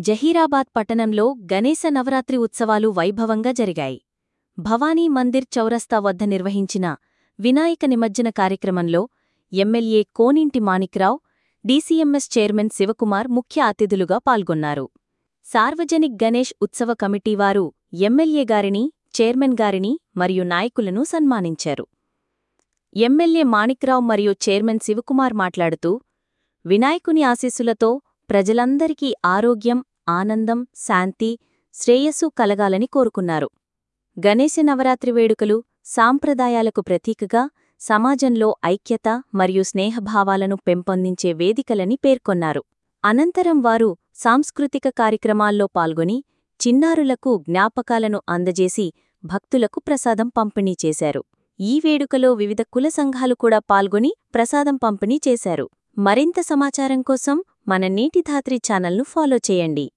జహీరాబాద్ పట్టణంలో గణేశ నవరాత్రి ఉత్సవాలు వైభవంగా జరిగాయి. భవానీ మందిర్ చౌరస్తా వద్ద నిర్వహించిన వినాయక నిమజ్జన కార్యక్రమంలో MLA Koninti Manikrao, DCMS chairman Shivakumar ముఖ్య అతిథులుగా పాల్గొన్నారు. సార్వజనిక్ గణేష్ ఉత్సవ కమిటీ వారు ఎమ్మెల్యే గారిని, చైర్మన్ గారిని మరియు నాయకులను సన్మానించారు. ఎమ్మెల్యే మాణిక్రావు మరియు చైర్మన్ శివకుమార్ మాట్లాడుతూ, వినాయకుని ఆశీస్సులతో ప్రజలందరికీ ఆరోగ్యం, ఆనందం, శాంతి, శ్రేయస్సు కలగాలని కోరుకున్నారు. గణేశ నవరాత్రి వేడుకలు సాంప్రదాయాలకు ప్రతీకగా సమాజంలో ఐక్యత మరియు స్నేహభావాలను పెంపొందించే వేదికలని పేర్కొన్నారు. అనంతరం వారు సాంస్కృతిక కార్యక్రమాల్లో పాల్గొని చిన్నారులకు జ్ఞాపకాలను అందజేసి భక్తులకు ప్రసాదం పంపిణీ చేశారు. ఈ వేడుకలో వివిధ కుల సంఘాలు కూడా పాల్గొని ప్రసాదం పంపిణీ చేశారు. మరింత సమాచారం కోసం మన నీటి ధాత్రి ఛానల్ను ఫాలో చేయండి.